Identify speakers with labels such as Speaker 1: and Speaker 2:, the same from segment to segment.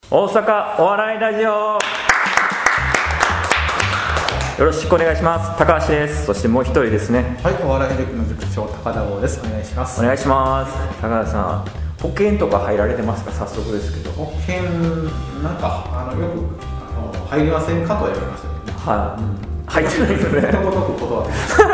Speaker 1: 大阪お笑いラジオ、よろしくお願いします。高橋です。そしてもう一人ですね。
Speaker 2: はい、お笑い塾の塾長高田剛です。お願いします。
Speaker 1: お願いします。高田さん、保険とか入られてますか？早速ですけど。
Speaker 2: 保険なんかよく入りませんかとは言われましたけど、ね、
Speaker 1: はい、入ってないですよね。
Speaker 2: ことごとく断ってま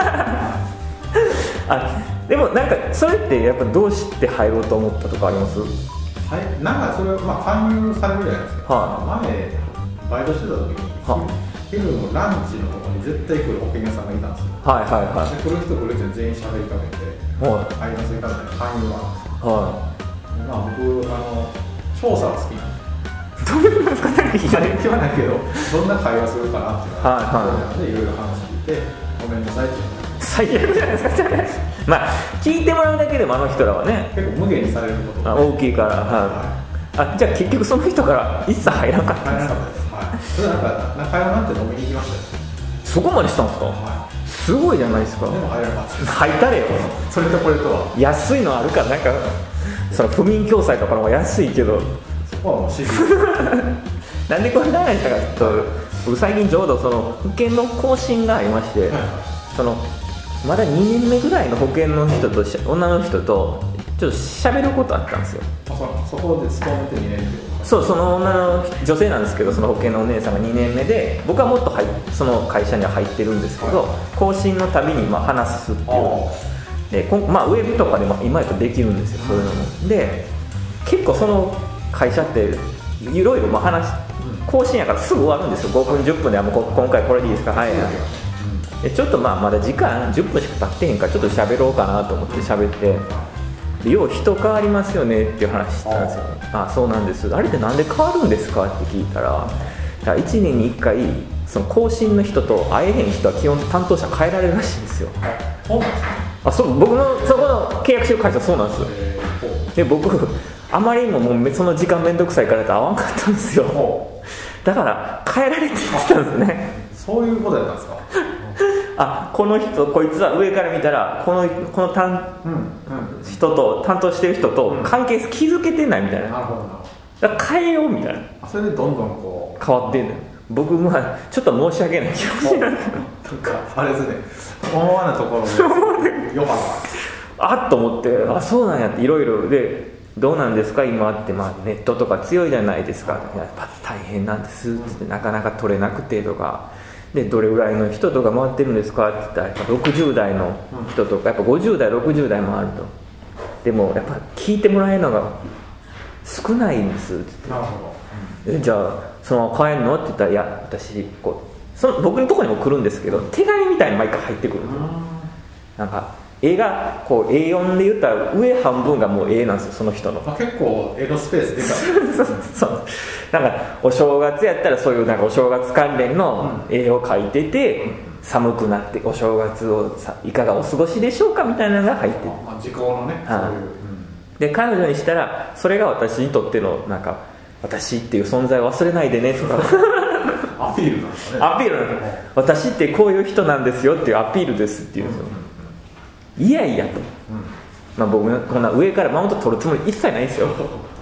Speaker 2: した
Speaker 1: でもなんかそれってやっぱどうして入ろうと思ったとかあります？
Speaker 2: はい、なんかそれは勧誘されるじゃないですか。前バイトしてた時に、昼のランチのところに絶対来る保険屋さんがいたんですよ。
Speaker 1: はいはいはい。
Speaker 2: で来る人来る人全員喋りかけて、入りませんかみたいな勧誘があるんですよ。僕調査は好きなんで。
Speaker 1: どういうことですか？
Speaker 2: 最近はないけど、どんな会話するかなっていうのでいろいろ話聞いて、ごめんなさいって言う。
Speaker 1: 最悪じゃないですか。まあ聞いてもらうだけでもあの人らはね、
Speaker 2: 結構無限にされることが
Speaker 1: 大きいから、じゃあ結局その人から一切入らなかったんですか？
Speaker 2: それなんか中山なんて飲みに行きましたよ。
Speaker 1: そこまでしたんですか？すごいじゃないですか。
Speaker 2: でも入らなかったです。
Speaker 1: 入ったれよ。
Speaker 2: それとこれとは
Speaker 1: 安いのあるから、なんかその不眠共済とかの方が安いけど、
Speaker 2: そこはもうシビ
Speaker 1: なんでこれ長いしたかと、最近ちょうどその保険の更新がありまして、そのまだ2年目ぐらいの保険の人と女の人とちょっと喋ることあったんですよ。
Speaker 2: そこで勤めて2年ってこと？
Speaker 1: そう、その女の女性なんですけど、その保険のお姉さんが2年目で、僕はもっとその会社には入ってるんですけど、更新のたびに話すっていうで、ウェブとかでも今やとできるんですよ、そういうのも。で結構その会社っていろいろ更新やからすぐ終わるんですよ。5分10分でもう今回これでいいですか、はい、でちょっとまだ時間10分しか経ってへんからちょっと喋ろうかなと思って喋って、よう人変わりますよねっていう話したんですよ。あ、そうなんです。あれってなんで変わるんですかって聞いたら、1年に1回その更新の人と会えへん人は基本担当者変えられるらしいんですよ。
Speaker 2: そうなんですね。
Speaker 1: 僕のそこの契約してる会社はそうなんですよ。で僕あまりにもその時間めんどくさいからって会わんかったんですよ。だから変えられてきたんですね。
Speaker 2: そういうことやったんですか？
Speaker 1: この人、こいつは上から見たらこの人と担当してる人と関係気づけてないみたいな。
Speaker 2: なるほど。
Speaker 1: だから変えようみたいな。
Speaker 2: それでどんどんこう
Speaker 1: 変わってんのよ。僕ちょっと申し訳ない気持ちになる。
Speaker 2: なんかあれですね、思わぬところでヨガが
Speaker 1: っと思って、そうなんやっていろいろで、どうなんですか今って、ネットとか強いじゃないですか。やっぱ大変なんですって言って、なかなか取れなくてとかで、どれぐらいの人とか回ってるんですかって言ったら、やっぱ60代の人とか、やっぱ50代60代もあると。でもやっぱ聞いてもらえるのが少ないんですって言って。
Speaker 2: なるほど。
Speaker 1: じゃあそのまま帰るのって言ったら、いや私僕のところにも来るんですけど、手紙みたいに毎回入ってくるんですよ。なんか絵がこう A4 で言ったら上半分がもう絵なんですよ、その人の。
Speaker 2: 結構エロスペースでかい。
Speaker 1: そうなんかお正月やったらそういうなんかお正月関連の絵を描いてて、寒くなってお正月をいかがお過ごしでしょうかみたいなのが入ってて、
Speaker 2: 時効のね、そういう、
Speaker 1: で彼女にしたらそれが私にとってのなんか、私っていう存在を忘れないでねとか
Speaker 2: アピールなんですかね。
Speaker 1: アピールなんです。私ってこういう人なんですよっていうアピールですっていうんですよ。いやいやと、僕こんな上からマウント取るつもり一切ないんですよ。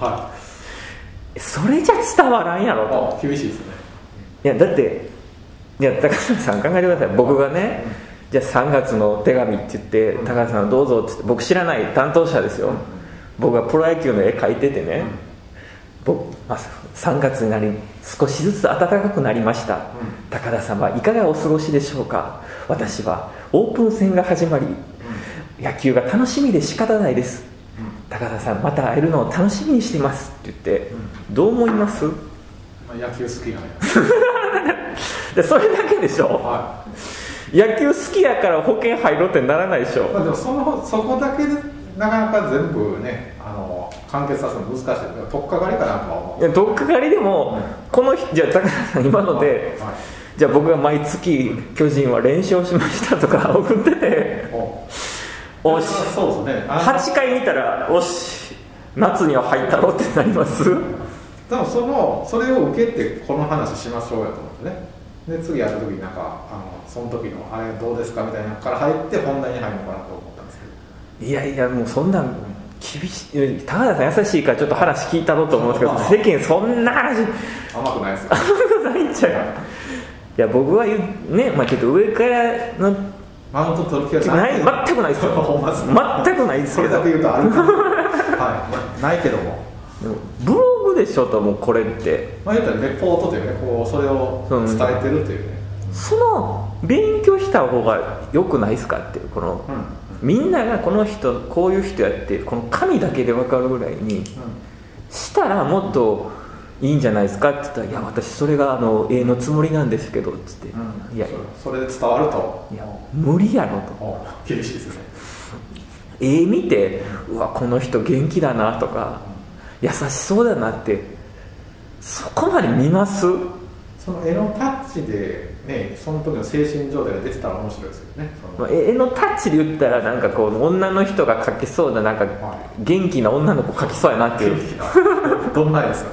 Speaker 1: それじゃ伝わらんやろと。
Speaker 2: 厳しいですね。
Speaker 1: いやだって高橋さん考えてください。僕がね、じゃあ3月の手紙って言って、高橋さんどうぞって言って、僕知らない担当者ですよ。僕がプロ野球の絵描いててね、3月になり少しずつ暖かくなりました、高田様いかがお過ごしでしょうか。私はオープン戦が始まり、野球が楽しみで仕方ないです、高田さんまた会えるのを楽しみにしていますって言って、どう思います？
Speaker 2: 野球好きなん
Speaker 1: やそれだけでしょ、野球好きやから保険入ろうってならないでしょ。
Speaker 2: でもそこだけでなかなか全部ね、完結させるの難しい。取っかかりかなんかは思う。
Speaker 1: いや取っかかりでも、じゃあ高田さん今ので、じゃあ僕が毎月巨人は連勝しましたとか送ってて、おし
Speaker 2: そうですね、
Speaker 1: 8回見たらおし夏には入ったろってなります。
Speaker 2: でもそれを受けてこの話しましょうやと思ってね。で次やる時になんかその時のあれどうですかみたいなのから入って本題に入るのかなと思ったんですけど、
Speaker 1: いやもうそんなん厳しい。高田さん優しいからちょっと話聞いたろと思うんですけど、世間そんな話
Speaker 2: 甘くないですか？
Speaker 1: 甘くないんちゃう。いや僕はね、ちょっと上からの
Speaker 2: マウント取る気はない。
Speaker 1: 全くないですよ。全くないですけど。
Speaker 2: それだけ言うとあるかも。はい、ないけども。
Speaker 1: ブログでしょと、もうこれって。
Speaker 2: 言ったらレポートというね、こうそれを伝えてるというね。
Speaker 1: その勉強した方が良くないですかっていう、この、みんながこの人こういう人やってこの紙だけで分かるぐらいにしたらもっといいんじゃないですかって言ったら、いや私それが絵のつもりなんですけどっつって、いや
Speaker 2: それで伝わると、
Speaker 1: いや無理やろと。
Speaker 2: 厳しいですね。
Speaker 1: 絵見て、うわこの人元気だなとか優しそうだなって、そこまで見ます？
Speaker 2: その絵のタッチでね、その時の精神状態が出てたら面白いですよね。
Speaker 1: 絵のタッチで言ったらなんかこう女の人が描きそうな、なんか元気な女の子描きそうやなっていう。
Speaker 2: どんなですか？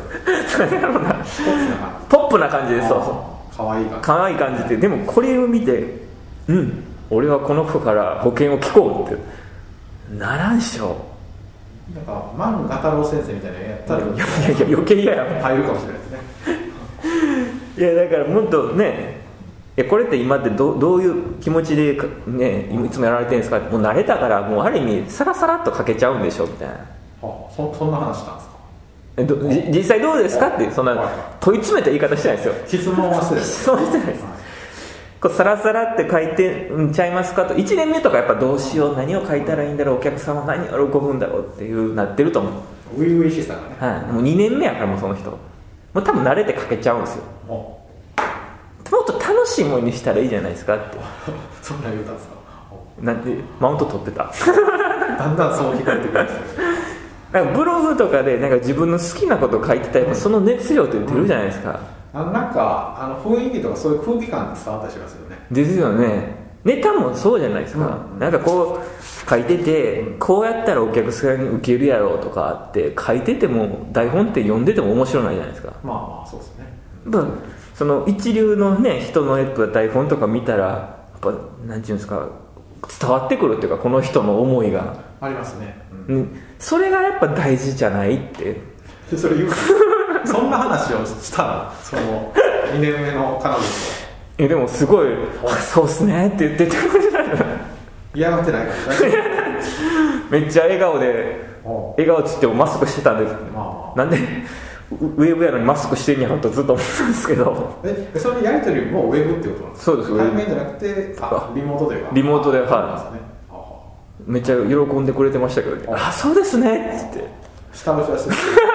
Speaker 1: ポップな感じです。そう
Speaker 2: そう、かわいい感じ。
Speaker 1: かわいい感じで、でもこれを見て、俺はこの子から保険を聞こうってならんしょ。
Speaker 2: なんか万画太郎先生みたいなやったら、いや
Speaker 1: 余計嫌やん。
Speaker 2: 入るかもしれないですね。
Speaker 1: いやだからもっとね、これって今ってどういう気持ちで、ね、いつもやられてるんですかって、もう慣れたからもうある意味サラサラっと書けちゃうんでしょみたいな。
Speaker 2: そんな話したんですか？
Speaker 1: 実際どうですかってそんな問い詰めた言い方してないですよ。
Speaker 2: 質問はしてない。
Speaker 1: 質問してないです。こうサラサラって書いてんちゃいますかと。1年目とかやっぱどうしよう、何を書いたらいいんだろう、お客さんは何を喜ぶんだろうっていうなってると思う。
Speaker 2: 初々しさがね、
Speaker 1: もう2年目やから、もうその人もう多分慣れて書けちゃうんですよ。もっと楽しいものにしたらいいじゃないですかって
Speaker 2: そんな言うたんですか？
Speaker 1: なんでマウント取ってた
Speaker 2: だんだんそう聞こえてくるんですよ。
Speaker 1: なんかブログとかでなんか自分の好きなことを書いてたら、その熱量って出るじゃないですか。
Speaker 2: なんか雰囲気とかそういう空気感って伝わったりしますよね。
Speaker 1: ですよね。ネタもそうじゃないですか、なんかこう書いてて、こうやったらお客さんに受けるやろうとかって書いてても、台本って読んでても面白いじゃないですか。
Speaker 2: まあそうですね。
Speaker 1: その一流のね人の台本とか見たら、やっぱなんていうんですか、伝わってくるっていうか、この人の思いが
Speaker 2: ありますね、
Speaker 1: それがやっぱ大事じゃないって。
Speaker 2: それ言うそんな話をしたの、その2年目の彼女と。
Speaker 1: でもすごいそうっすねって言ってて
Speaker 2: 嫌がってないから
Speaker 1: めっちゃ笑顔で、笑顔つってもマスクしてたんです、なんでウェブやのにマスクしてんやろとずっと思ったんですけど。
Speaker 2: それやり取りもウェブってことなんですか？
Speaker 1: そうです。
Speaker 2: 対面じゃなくてリモートでは。
Speaker 1: リモートで、めっちゃ喜んでくれてましたけどね。そうですねっつって
Speaker 2: 下打ちはして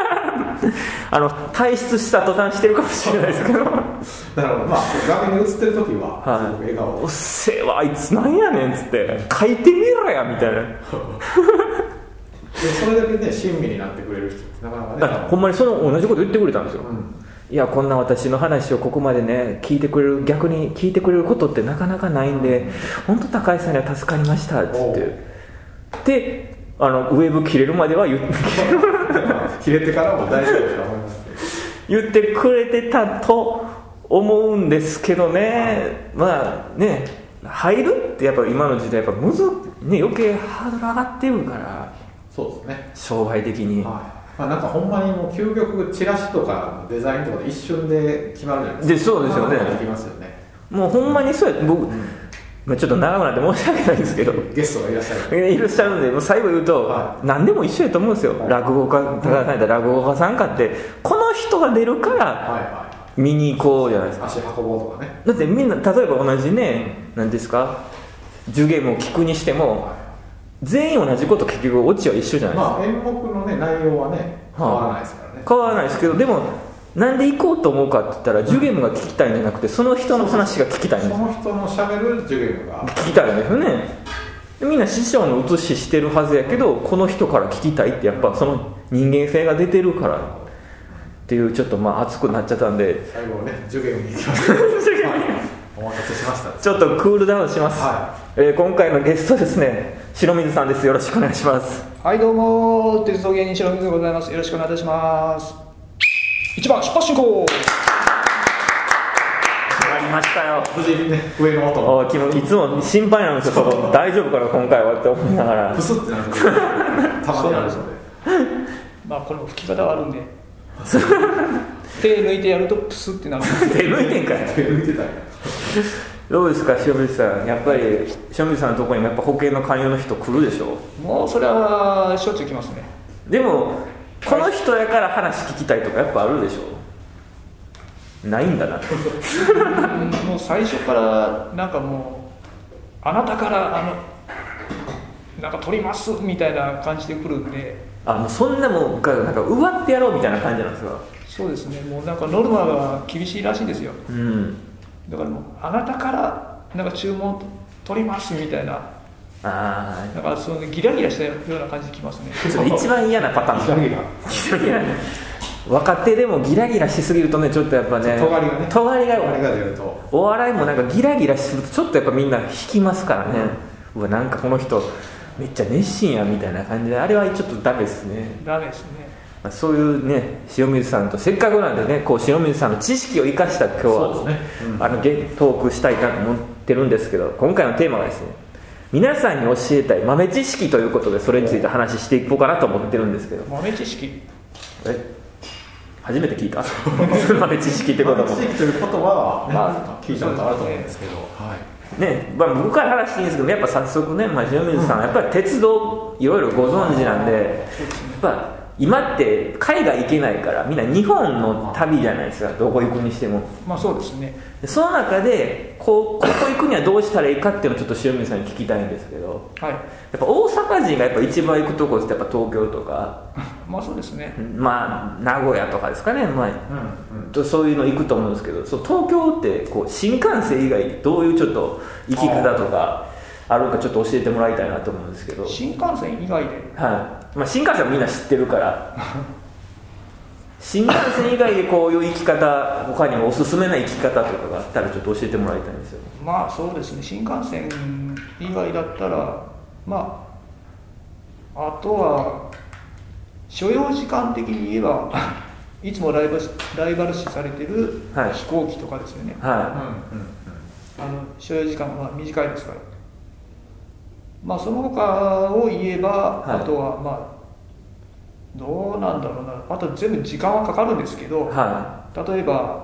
Speaker 1: 退出した途端してるかもしれないですけどなるほど。
Speaker 2: 画面に映ってる時はすごく笑顔で、
Speaker 1: おっせえわあいつなんやねんっつって、書いてみろやみたいな
Speaker 2: それだけね親身になってくれる人ってなかなかね、
Speaker 1: ほんまにその同じこと言ってくれたんですよ、いやこんな私の話をここまでね聞いてくれる、逆に聞いてくれることってなかなかないんで、本当高井さんには助かりましたっつって、でウェブ切れるまでは言って
Speaker 2: 切れてからも大丈夫だと思います
Speaker 1: 言ってくれてたと思うんですけどね、まあね、入るってやっぱ今の時代やっぱね、余計ハードル上がってるから。
Speaker 2: そうですね、
Speaker 1: 商売的に、
Speaker 2: なんかほんまにもう究極チラシとかのデザインとかで一瞬で決まるじゃないですか。
Speaker 1: そうですよね。
Speaker 2: できますよね。
Speaker 1: もうほんまにそうやって僕、ちょっと長くなって申し訳ないんですけど、
Speaker 2: ゲストがいらっしゃ
Speaker 1: るんで、もう最後言うと、何でも一緒やと思うんですよ。落語家、高田さんやったら落語家さんかって、この人が出るから見に行こうじゃないですか。
Speaker 2: 足運ぼうとかね。
Speaker 1: だってみんな例えば同じね、何ですか、10ゲームを聞くにしても、全員同じこと結局オチは一緒じゃないですか。
Speaker 2: 演目のね内容はね変わらないですからね。
Speaker 1: 変わらないですけど、でもなんで行こうと思うかって言ったら、ジュゲームが聞きたいんじゃなくて、その人の話が聞きたいんです。
Speaker 2: その人のしゃべるジュゲームが
Speaker 1: 聞きたいんですよね。みんな師匠の写ししてるはずやけど、この人から聞きたいってやっぱその人間性が出てるからっていう、ちょっと熱くなっちゃったんで、
Speaker 2: 最後ねジュゲームに行きましたお待たせしました。
Speaker 1: ちょっとクールダウンします、今回のゲストですね、白水さんです。よろしくお願いします。
Speaker 3: はいどうも、鉄道芸人白水でございます。よろしくお願いいたします。1番出発進行。
Speaker 1: ありましたよ、
Speaker 2: 無事にね上の音
Speaker 1: いつも心配なんですよ、大丈夫かな今回はって思いながら
Speaker 2: プスってなるたまにあるので
Speaker 3: まあこれも吹き方があるんで手抜いてやるとプスってなる
Speaker 1: 手抜いてんかい。
Speaker 2: 手抜いてたんや。
Speaker 1: どうですか塩水さん、やっぱり塩水さんのところにもやっぱ保険の勧誘の人来るでしょ。
Speaker 3: もうそれはしょっちゅう来ますね。
Speaker 1: でもこの人やから話聞きたいとかやっぱあるでしょ。ないんだな
Speaker 3: もう最初からなんかもうあなたからなんか取りますみたいな感じで来るんで、
Speaker 1: もうそんなもんか、なんか奪ってやろうみたいな感じなんですか。
Speaker 3: そうですね、もうなんかノルマが厳しいらしいんですよ。
Speaker 1: うん。
Speaker 3: だからもうあなたからなんか注文取りますみたいな、だからそのギラギラしたような感じで来ますね。
Speaker 1: ちょっと一番嫌なパターン。ギラギラ若手でもギラギラしすぎるとね、ちょっとやっぱね、尖りが
Speaker 2: 出ると、
Speaker 1: お笑いもなんかギラギラするとちょっとやっぱみんな引きますからね、うわなんかこの人めっちゃ熱心やみたいな感じで、あれはちょっとダメですね。
Speaker 3: ダメですね。
Speaker 1: そういうね、塩水さんとせっかくなんでね、こう塩水さんの知識を生かした今日は、
Speaker 2: そうですね、
Speaker 1: トークしたいなと思ってるんですけど、今回のテーマはですね、皆さんに教えたい豆知識ということで、それについて話していこうかなと思ってるんですけど。
Speaker 3: 豆知識、
Speaker 1: 初めて聞いた豆知識ってことも、
Speaker 2: 豆知識ということは、聞いたことあると思うんですけど、
Speaker 1: ね、僕から話していいんですけど、やっぱ早速ね、塩水さん、やっぱり鉄道いろいろご存知なんで、やっぱ今って海外行けないからみんな日本の旅じゃないですか、どこ行くにしても。
Speaker 3: まあそうですね。
Speaker 1: その中でここ行くにはどうしたらいいかっていうのをちょっと塩水さんに聞きたいんですけど、
Speaker 3: はい、
Speaker 1: やっぱ大阪人がやっぱ一番行くとこってやっぱ東京とか
Speaker 3: まあそうですね、
Speaker 1: まあ名古屋とかですかね、そういうの行くと思うんですけど、そう東京ってこう新幹線以外どういうちょっと行き方とかあるかちょっと教えてもらいたいなと思うんですけど。
Speaker 3: 新幹線以外で、
Speaker 1: 新幹線はみんな知ってるから新幹線以外でこういう生き方、他にもおすすめな生き方とかがあったらちょっと教えてもらいたいんですよ。
Speaker 3: まあそうですね、新幹線以外だったら、まああとは所要時間的に言えばいつもライバル視されてる飛行機とかですよね、所要時間が短いですから、まあその他を言えば、あとはまあどうなんだろうな、あと全部時間はかかるんですけど、例えば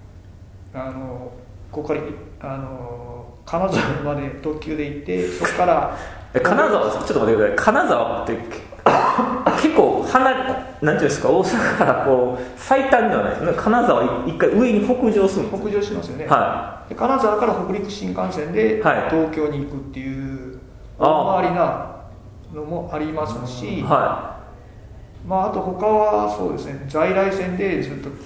Speaker 3: ここから金沢まで特急で行って、そこから
Speaker 1: 金沢、ちょっと待ってください、金沢って結構なんていうんですか、大阪からこう最短ではないですね。金沢一回上に北上するんです。
Speaker 3: 北上しますよね、で金沢から北陸新幹線で東京に行くっていう大回りなのもありますし、まあ、あと他はそうですね、在来線でずっと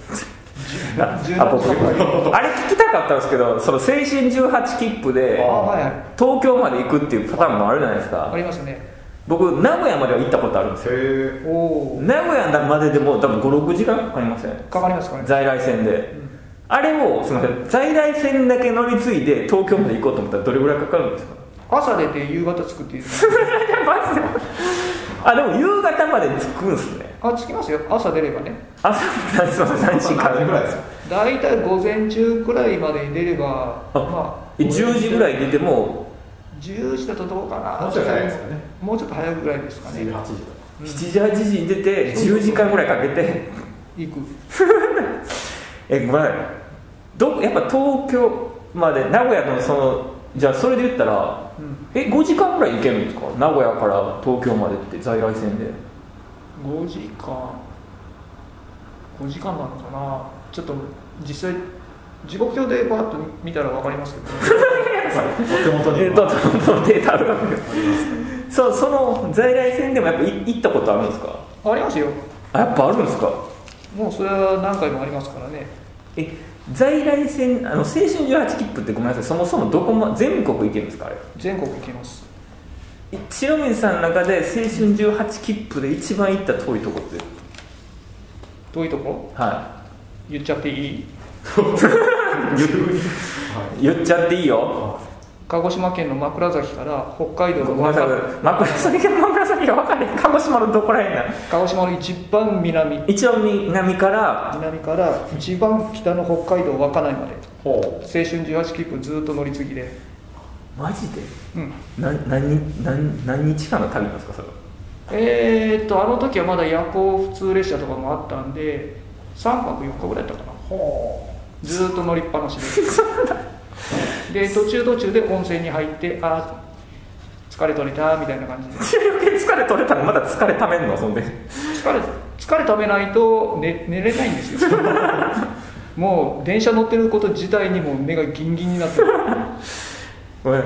Speaker 1: あれ聞きたかったんですけど、その青春18切符で東京まで行くっていうパターンもあるじゃないですか。
Speaker 3: ありますね。
Speaker 1: 僕名古屋までは行ったことあるんですよ。名古屋まででも多分 5,6 時間かかりません？
Speaker 3: かかりますかね、
Speaker 1: 在来線で、あれをすみません、在来線だけ乗り継いで東京まで行こうと思ったらどれぐらいかかるんですか？
Speaker 3: 朝出て夕方着くっていう
Speaker 1: でも夕方まで着くんですね。
Speaker 3: 着きますよ、朝出ればね。
Speaker 1: 朝すいません、何時間ぐらいですか？
Speaker 3: 大体午前中くらいまで出れば、
Speaker 1: 10時ぐらい出ても
Speaker 3: 10時だとどうかな、
Speaker 2: もうちょっと早いですかね。
Speaker 3: もうちょっと早いぐらいですかね。
Speaker 1: 7時8時に出て10時間ぐらいかけて
Speaker 3: 行く
Speaker 1: ごめんなさい、やっぱ東京まで名古屋のじゃあそれで言ったら、5時間ぐらい行けるんですか？名古屋から東京までって在来線で
Speaker 3: 5時間なのかな、ちょっと実際時刻表でバーッと見たら分かりますけど、
Speaker 2: 手元に
Speaker 1: データあるわけです。その在来線でもやっぱ行ったことあるんですか？
Speaker 3: ありますよ。
Speaker 1: やっぱあるんですか？
Speaker 3: もうそれは何回もありますからね。
Speaker 1: 在来線青春18切符ってごめんなさい、そもそも全国行けるんですか？あれ
Speaker 3: 全国行けます。
Speaker 1: 白水さんの中で青春18切符で一番行った遠いとこって？
Speaker 3: 遠いとこ？言っちゃっていい？
Speaker 1: 言っちゃっていいよ。
Speaker 3: 鹿児島県の枕崎から北海道の
Speaker 1: 枕崎が分かれへん。鹿児島のどこらへんな？
Speaker 3: 鹿児島の一番南から一番北の北海道稚内まで青春18切符ずっと乗り継ぎで。
Speaker 1: マジで？何日間の旅なんですかそれ？
Speaker 3: あの時はまだ夜行普通列車とかもあったんで3泊4日ぐらいだったかな。ずーっと乗りっぱなしでで途中で温泉に入って疲れ取れたみたいな感じで
Speaker 1: 疲れ取れたらまだ疲れためんの？そんで
Speaker 3: 疲れためないと、寝れないんですよもう電車乗ってること自体にもう目がギンギンになってる
Speaker 1: ごめん、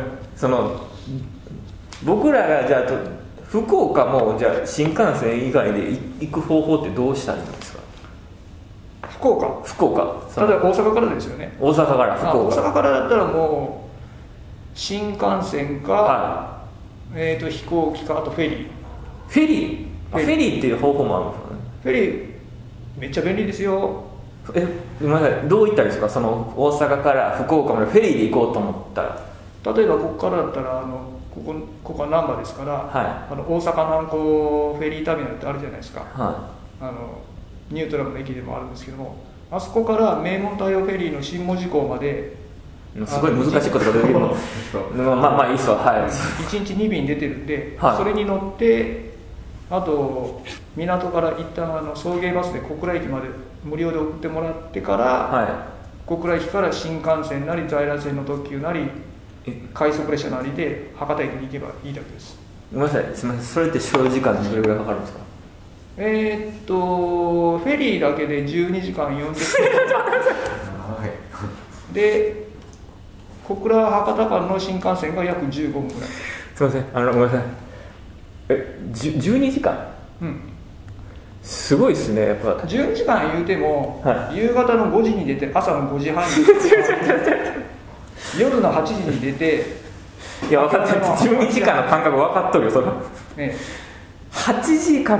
Speaker 1: 僕らがじゃあ福岡もじゃあ新幹線以外で行く方法ってどうしたらいいんですか？
Speaker 3: 福岡例えば大阪からですよね。
Speaker 1: 大阪から福岡。
Speaker 3: 大阪からだったらもう新幹線か、飛行機か、あとフェリー
Speaker 1: っていう方法もあるんですかね。
Speaker 3: フェリーめっちゃ便利ですよ。
Speaker 1: ごめんなさい、どういったらいいですか？その大阪から福岡までフェリーで行こうと思ったら。
Speaker 3: 例えばここからだったらここは難波ですから、
Speaker 1: はい、
Speaker 3: 大阪南港フェリーターミナルってあるじゃないですか、
Speaker 1: はい、
Speaker 3: ニュートラムの駅でもあるんですけども、あそこから名門太陽フェリーの新門司港まです
Speaker 1: ごい難しいことができるのまあいいっすわ、はい、
Speaker 3: 1日2便出てるんで、
Speaker 1: はい、
Speaker 3: それに乗ってあと港から一旦送迎バスで小倉駅まで無料で送ってもらってから、はい、小倉駅から新幹線なり在来線の特急なり快速列車なりで博多駅に行けばいいだけです。
Speaker 1: ごめんなさい、すみません、それって所要時間どれぐらいかかるんですか？
Speaker 3: フェリーだけで12時間40分で小倉博多間の新幹線が約15分ぐらい。
Speaker 1: すみません、ごめんなさい、12時間、うん、すごいですね。やっぱ
Speaker 3: 12時間言うても、はい、夕方の5時に出て朝の5時半に夜の8時に出て、
Speaker 1: いや分かってる、12時間の間隔分かっとるよそれ、ね、8時から、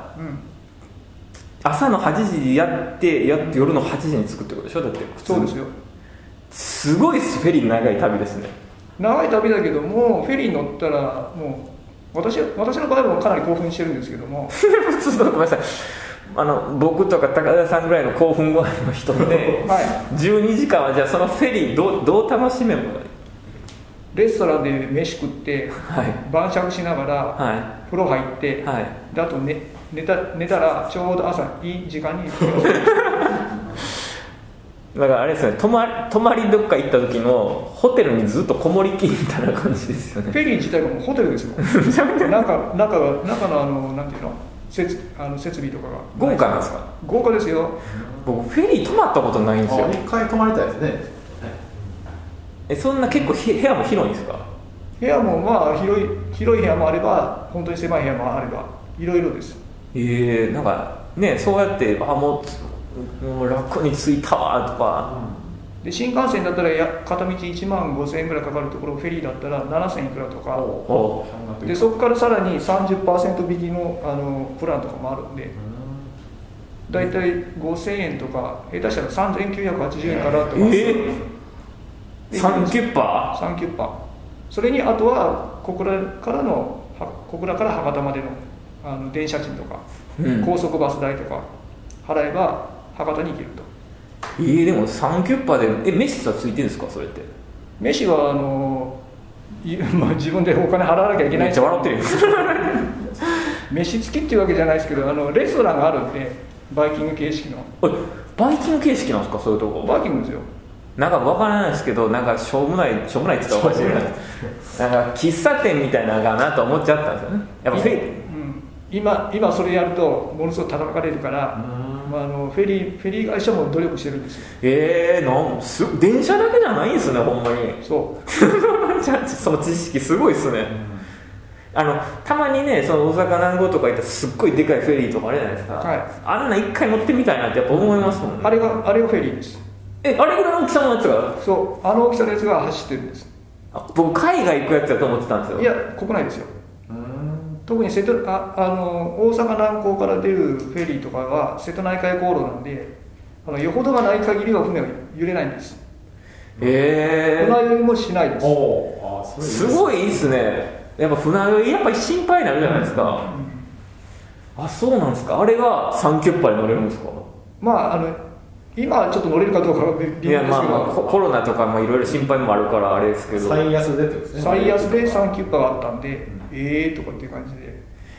Speaker 1: うん、朝の8時やって夜の8時に着くってことでしょ？だって
Speaker 3: そうですよ。
Speaker 1: すごいフェリー長い旅ですね。
Speaker 3: 長い旅だけどもフェリー乗ったらもう私の場合もかなり興奮してるんですけども
Speaker 1: ちょっとごめんなさい、僕とか高田さんぐらいの興奮具合の人で、はい、12時間はじゃあそのフェリーどう楽しめばいい？
Speaker 3: レストランで飯食って、はい、晩酌しながら、はい、風呂入って、はい、であと、寝たらちょうど朝いい時間に
Speaker 1: だからあれですね、泊まりどっか行った時のホテルにずっとこもりきりみたいな感じですよね。
Speaker 3: フェリー自体がもうホテルですよ中のなんていうの設備とかが
Speaker 1: 豪華なんですか？
Speaker 3: 豪華ですよ。
Speaker 1: 僕フェリー泊まったことないんですよ。
Speaker 2: 一回泊まりたいですね。
Speaker 1: そんな結構部屋も広いんですか？
Speaker 3: 部屋もまあ広い部屋もあれば本当に狭い部屋もあればいろいろです。
Speaker 1: なんかね、そうやってもう楽に着いたわとか、
Speaker 3: で新幹線だったら片道1万5000円ぐらいかかるところフェリーだったら7000いくらとかで、そこからさらに 30% 引きの、プランとかもあるんで、だいたい5000円とか下手したら3980円からとか、
Speaker 1: サンキュッパ
Speaker 3: ー、それにあとは小倉から博多までの、電車賃とか、高速バス代とか払えば博多に行けると。
Speaker 1: でもサンキュッパで飯はついてるんですか？それって
Speaker 3: 飯は自分でお金払わなきゃいけない。
Speaker 1: めっちゃ笑ってる
Speaker 3: 飯付きっていうわけじゃないですけどレストランがあるんでバイキング形式の。
Speaker 1: バイキング形式なんですか？そういうとこ
Speaker 3: バイキングですよ。
Speaker 1: なんか分からないですけど、なんかしょうもないって言ったらおかしいなんか喫茶店みたいなのかなと思っちゃったんですよね。やっぱ
Speaker 3: 今それやるとものすごく叩かれるから、フェリー会社も努力してるんですよ。
Speaker 1: 電車だけじゃないんですね、ほんまに。
Speaker 3: そう
Speaker 1: その知識すごいっすね。たまにね、その大阪南港とか行ったらすっごいでかいフェリーとかあるじゃないですか、はい、あんな一回乗ってみたいなってやっぱ思いますもんね。
Speaker 3: あれがフェリーです。
Speaker 1: あれぐらいの大きさのやつが？
Speaker 3: そう、大きさのやつが走ってるんです。
Speaker 1: 僕海外行くやつだと思ってたんですよ。
Speaker 3: いや、国内ですよ。特に大阪南港から出るフェリーとかは瀬戸内海航路なんで、よほどがない限りは船は揺れないんです。船酔いもしないです。
Speaker 1: すごいいいっすね。やっぱ船酔いやっぱり心配になるじゃないですか、そうなんですか。あれがサンキュッパで乗れるんですか？
Speaker 3: 今はちょっと乗れるかどうかは微妙ですけど、
Speaker 1: コロナとかもいろいろ心配もあるからあれですけど、
Speaker 2: 最安でってことですね。
Speaker 3: 最安でサンキュッパがあったんで、とかっていう感じで。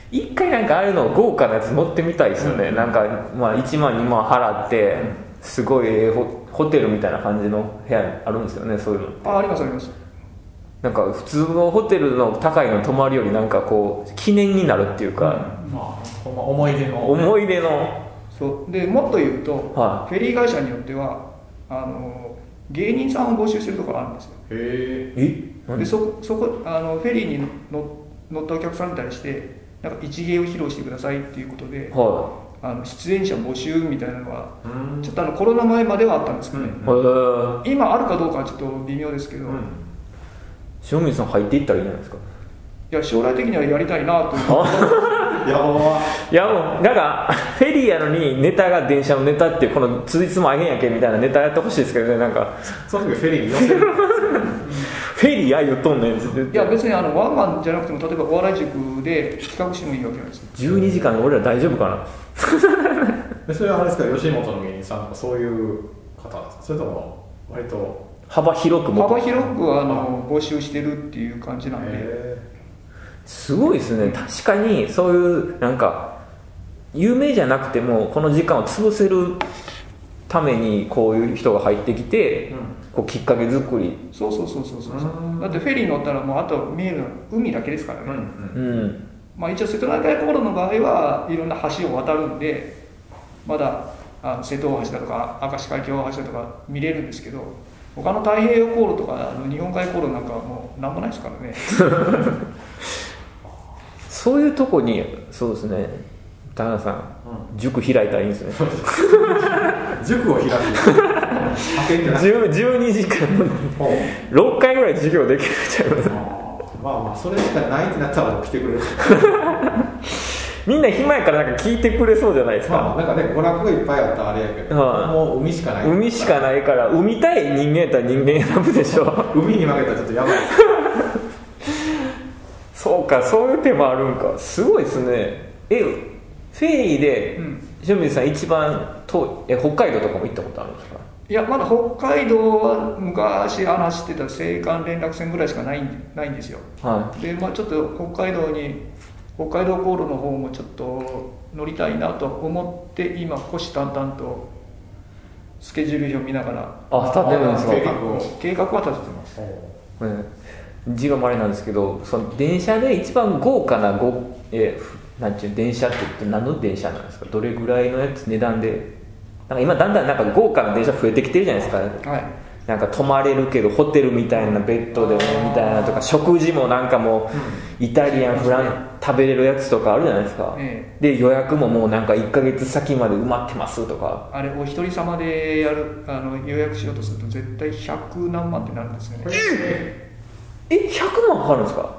Speaker 1: 一回なんかああいうの豪華なやつ乗ってみたいですよね、なんかまあ1万2万払ってすごいホテルみたいな感じの部屋あるんですよね、そういうの。
Speaker 3: ありますあります。
Speaker 1: なんか普通のホテルの高いのに泊まるよりなんかこう記念になるっていうか、
Speaker 2: まあ思い出の
Speaker 3: そうでもっと言うと、
Speaker 1: はい、
Speaker 3: フェリー会社によっては芸人さんを募集してるところあるんですよ。でそこフェリーに乗ったお客さんに対してなんか一芸を披露してくださいっていうことで、
Speaker 1: はい、
Speaker 3: 出演者募集みたいなのがちょっとコロナ前まではあったんですけどね、今あるかどうかはちょっと微妙ですけど、
Speaker 1: 塩水さん入っていったらいいじゃないですか。
Speaker 3: いや将来的にはやりたいなという
Speaker 1: いやもうなんかフェリーやのにネタが電車のネタっていうこのついつもあげんやけみたいなネタやってほしいですけどね。なんか
Speaker 2: その時フェリーに乗せる
Speaker 1: フェリーや言うとんねん。い
Speaker 3: や別にワンマンじゃなくても例えばお笑い塾で企画してもいいわけなんですよ。
Speaker 1: 12時間俺ら大丈夫かな
Speaker 2: でそれはあれですか、吉本の芸人さんとかそういう方ですか、それとも割と
Speaker 1: 幅広く
Speaker 3: 募集してるっていう感じなんで、
Speaker 1: すごいですね。確かにそういうなんか有名じゃなくてもこの時間を潰せるためにこういう人が入ってきて、こうきっかけ作り。
Speaker 3: そうだってフェリー乗ったらもうあと見えるのは海だけですからね。まあ一応瀬戸内海航路の場合はいろんな橋を渡るんでまだ瀬戸大橋だとか明石海峡大橋だとか見れるんですけど、他の太平洋航路とか日本海航路なんかはもうなんもないですからね
Speaker 1: そういうとこにそうですね、田中さん、塾開いたらいいんですね
Speaker 2: 塾を開く
Speaker 1: 12時間6回ぐらい授業できるちゃいます。
Speaker 2: まあそれしかないってなったら来てくれる
Speaker 1: みんな暇やからなんか聞いてくれそうじゃないですか。
Speaker 2: なんかね娯楽がいっぱいあったらあれやけど、もう海しかない
Speaker 1: から海みたい人間やったら人間選ぶでしょ
Speaker 2: 海に負けたらちょっとやばい
Speaker 1: そうか、そういう手もあるんか。すごいですね。フェリーで塩水さん一番北海道とかも行ったことあるんですか？
Speaker 3: いやまだ北海道は昔話してた青函連絡船ぐらいしかないんですよ、でまあちょっと北海道航路の方もちょっと乗りたいなと思って今虎視眈々とスケジュール表を見ながら
Speaker 1: 立てるんですか？
Speaker 3: 計画は立ててます。
Speaker 1: 字があれなんですけど、その電車で一番豪華ななんていう電車って言って何の電車なんですか？どれぐらいのやつ値段で、なんか今だんだんなんか豪華な電車増えてきてるじゃないですか、なんか泊まれるけどホテルみたいなベッドでみたいなとか、食事もなんかもうイタリアンフラン食べれるやつとかあるじゃないですか、で予約ももうなんか1ヶ月先まで埋まってますとか、
Speaker 3: あれお一人様で予約しようとすると絶対100何万ってなるんですよね。
Speaker 1: 100万かかるんですか？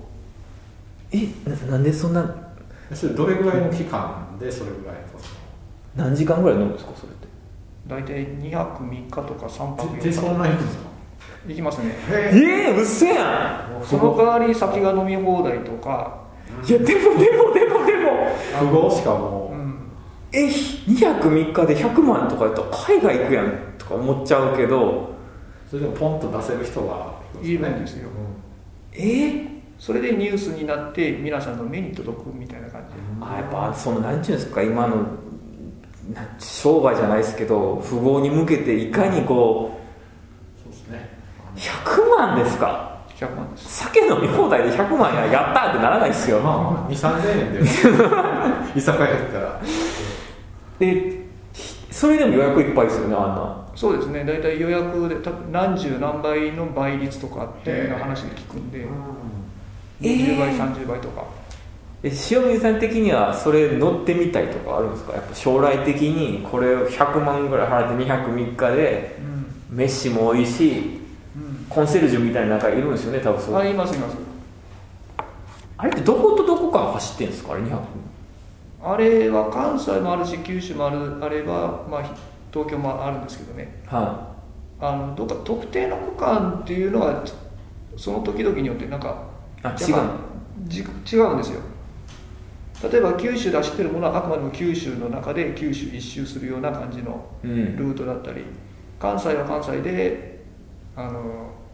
Speaker 3: そう
Speaker 1: なんでそんな、
Speaker 2: それどれぐらいの期間でそれぐらい
Speaker 1: 何時間ぐらい乗るんですか？それって
Speaker 3: 大体2泊3日とか3泊4日
Speaker 2: でそんなに行くんですか？
Speaker 3: 行きますね。
Speaker 1: うっせやん。
Speaker 3: その代わり酒が飲み放題とか。
Speaker 1: いやでも
Speaker 2: 富豪しかもう、
Speaker 1: 2泊3日で100万とかやったら海外行くやんとか思っちゃうけど、
Speaker 2: それでもポンと出せる人が
Speaker 3: いるんですよ。それでニュースになって皆さんの目に届くみたいな感じで、
Speaker 1: やっぱそのなんていうんですか、今の商売じゃないですけど富豪に向けていかにこう、そうですね、100万ですか
Speaker 3: ？100万です。
Speaker 1: 酒飲み放題で100万やったーってならないですよ。
Speaker 2: 2、3000円で居酒屋やったら
Speaker 1: それでも予約いっぱいですよね、あんな。
Speaker 3: そうですね、大体予約で何十何倍の倍率とかっていうような話で聞くんで、20倍30倍とか。
Speaker 1: 塩水さん的にはそれ乗ってみたいとかあるんですか？やっぱ将来的にこれを100万ぐらい払って2泊3日で、飯も美味しい、コンシェルジュみたいな中いるんですよね、多分。そう。
Speaker 3: います。
Speaker 1: あれってどことどこから走ってるんですか？あれ2泊。
Speaker 3: あれは関西もあるし九州もあれば、まあ、東京もあるんですけどね、どっか特定の区間っていうのはその時々によってなんか違うんですよ。例えば九州で走ってるものはあくまでも九州の中で九州一周するような感じのルートだったり、関西は関西で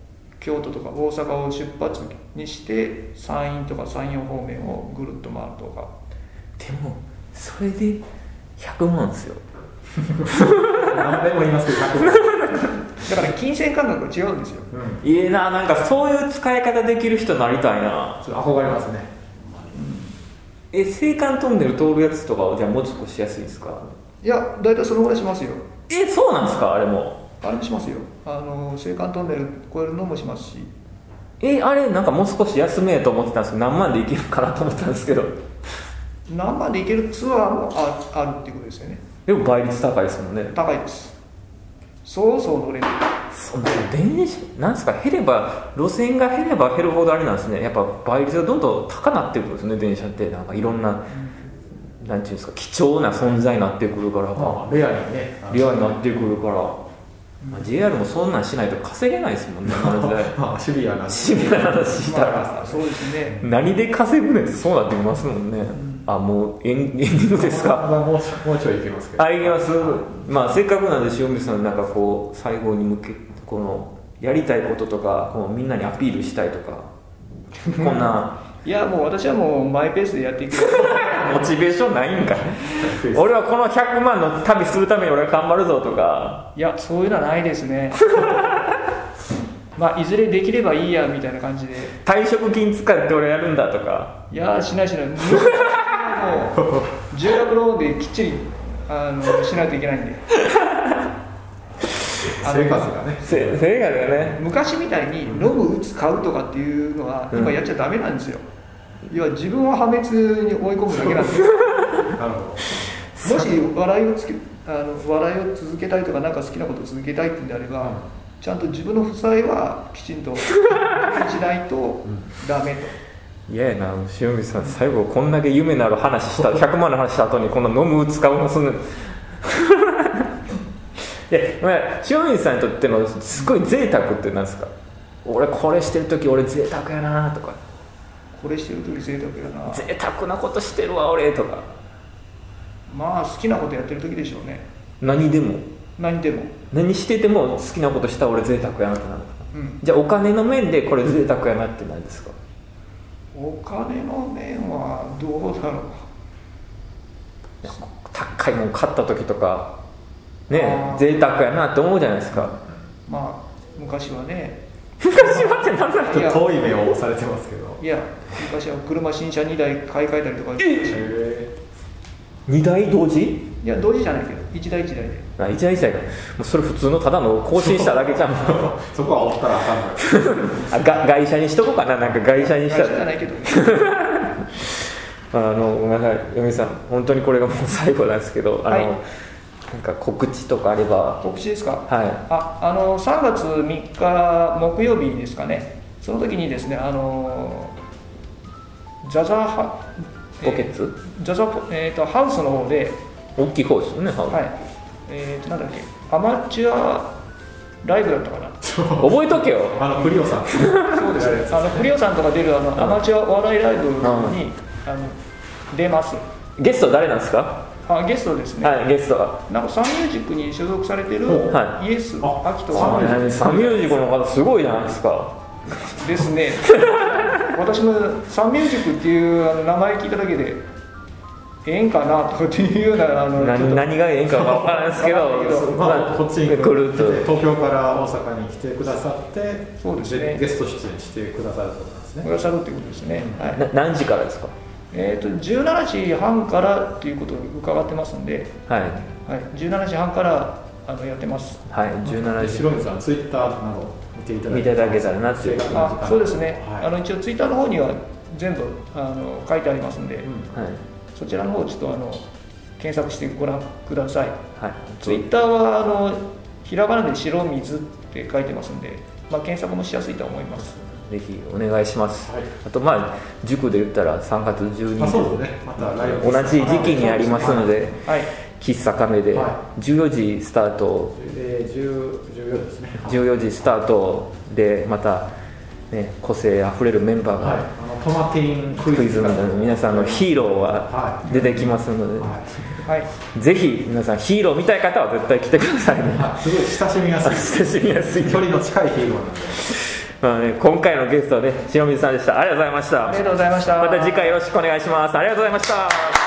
Speaker 3: 京都とか大阪を出発にして山陰とか山陽方面をぐるっと回るとか。
Speaker 1: でもそれで100万ですよ
Speaker 2: 何でも言いますけど100万
Speaker 3: だから金銭感覚が違うんですよ、
Speaker 1: いいな、なんかそういう使い方できる人になりたいな。
Speaker 2: ちょっと憧れますね。
Speaker 1: 青函トンネル通るやつとかはじゃあもう少し安いですか？
Speaker 3: いや大体そのぐらいしますよ。
Speaker 1: そうなんですか？あれも
Speaker 3: しますよ。青函トンネル越えるのもしますし。
Speaker 1: あれなんかもう少し安めと思ってたんですけど、何万でいけるかなと思ったんですけど、
Speaker 3: 何万で行けるツアーもあるっていうことですよね。
Speaker 1: でも倍率高いですもんね。
Speaker 3: 高いです。そうそう乗れる。
Speaker 1: その電車なんですか、減れば路線が減れば減るほどあれなんですね。やっぱ倍率がどんどん高くなってくるんですね。電車ってなんかいろんな、なんていうんですか、貴重な存在になってくるから、
Speaker 2: レアにね、
Speaker 1: レアになってくるから、JR もそんなんしないと稼げないですもんね。
Speaker 2: シビアな
Speaker 1: シビアな話したら、
Speaker 3: そうですね。
Speaker 1: 何で稼ぐねんってそうなってきますもんね。もうエンディングですか？
Speaker 2: もうちょいいけますけど。
Speaker 1: いけます。せっかくなんで塩見さんなんかこう最後に向けこのやりたいこととかこうみんなにアピールしたいとかこんな。
Speaker 3: いやもう私はもうマイペースでやっていく
Speaker 1: モチベーションないんか俺はこの100万の旅するために俺は頑張るぞとか。
Speaker 3: いやそういうのはないですねいずれできればいいやみたいな感じで。
Speaker 1: 退職金使って俺やるんだとか。
Speaker 3: いやしないもう住宅ローンできっちりしないといけないんで
Speaker 2: 生活がね
Speaker 3: 昔みたいに飲む打つ買うとかっていうのは今やっちゃダメなんですよ。要は自分を破滅に追い込むだけなんですよもし笑いを続けたいとか何か好きなことを続けたいっていうんであれば、ちゃんと自分の負債はきちんとしないとダメと。
Speaker 1: 嫌やな、塩見さん最後こんだけ夢のある話した100万の話した後にこんな飲む使うのする塩見さんにとってのすごい贅沢って何ですか？俺これしてる時俺贅沢やなとか、
Speaker 3: これしてる時贅沢やな、
Speaker 1: 贅沢なことしてるわ俺とか。
Speaker 3: 好きなことやってる時でしょうね。
Speaker 1: 何でも何してても好きなことしたら俺贅沢やなってなる、じゃあお金の面でこれ贅沢やなって何ですか？
Speaker 3: お金の面はどうだろう。
Speaker 1: 高いもん買った時とかね、贅沢やなって思うじゃないですか。
Speaker 3: 昔はね
Speaker 1: 昔はって何だっけ？
Speaker 2: 遠い目をされてますけど。
Speaker 3: いや昔は車新車2台買い替えたりとか。
Speaker 1: 2台同時？
Speaker 3: いや同時じゃないけど1台1台で。
Speaker 1: 1台1台か。もうそれ普通のただの更新しただけじゃん
Speaker 2: そこは追ったらあかんの
Speaker 1: 外車にしとこうかな。なんか外車にしたら
Speaker 3: 外車じゃないけど
Speaker 1: ごめんなさい嫁さん、本当にこれがもう最後なんですけど、なんか告知とかあれば。
Speaker 3: 告知ですか？
Speaker 1: はい。
Speaker 3: 3月3日木曜日ですかね。その時にですねザザ
Speaker 1: ポケッツ
Speaker 3: ハウスの方で
Speaker 1: 大きい方ですよね。
Speaker 3: はいなんだっけアマチュアライブだったかな
Speaker 1: 覚えとけよ。
Speaker 2: クリオさん
Speaker 3: そうですクリオさんとか出るアマチュアお笑いライブに出ます。
Speaker 1: ゲスト誰なんですか？
Speaker 3: ゲストですね。
Speaker 1: はい、ゲストは
Speaker 3: なんかサンミュージックに所属されてるイエス・アキト
Speaker 1: さん。サンミュージックの方すごいじゃないですか。
Speaker 3: ですね私もサンミュージックっていう名前聞いただけでええんかなとかっていうような
Speaker 1: 何がええんか分からないですけど
Speaker 2: こっちに来ると東京から大阪に来てくださって、
Speaker 3: そうですね、
Speaker 2: ゲスト出演してくださるということですね。
Speaker 3: くださるっていうことですね。
Speaker 1: 何時からですか
Speaker 3: ？17時半からっていうことを伺ってますんで、17時半からやってます。
Speaker 1: はい、17時。
Speaker 2: 白水さんツイッターなど見ていただけたらなっていう。
Speaker 3: そうですね、一応ツイッターの方には全部書いてありますんで、そちらの方ちょっと検索してご覧ください。ツイッターはひらがなで白水って書いてますんで、検索もしやすいと思います。
Speaker 1: ぜひお願いします。あと塾で言ったら3月12日、同じ時期にありますので、喫茶カメで14時スタート、14時スタートでまた個性あふれるメンバーが
Speaker 2: トマティン
Speaker 1: クイズみたいな皆さんのヒーローは出てきますので、ぜひ皆さんヒーロー見たい方は絶対来てくださいね。
Speaker 2: すごい親しみやすい
Speaker 1: 距
Speaker 2: 離の近いヒーローなんで
Speaker 1: まあね、今回のゲストはね、塩水さんでした。ありがとうございました。
Speaker 3: ありがとうございました。
Speaker 1: また次回よろしくお願いします。ありがとうございました。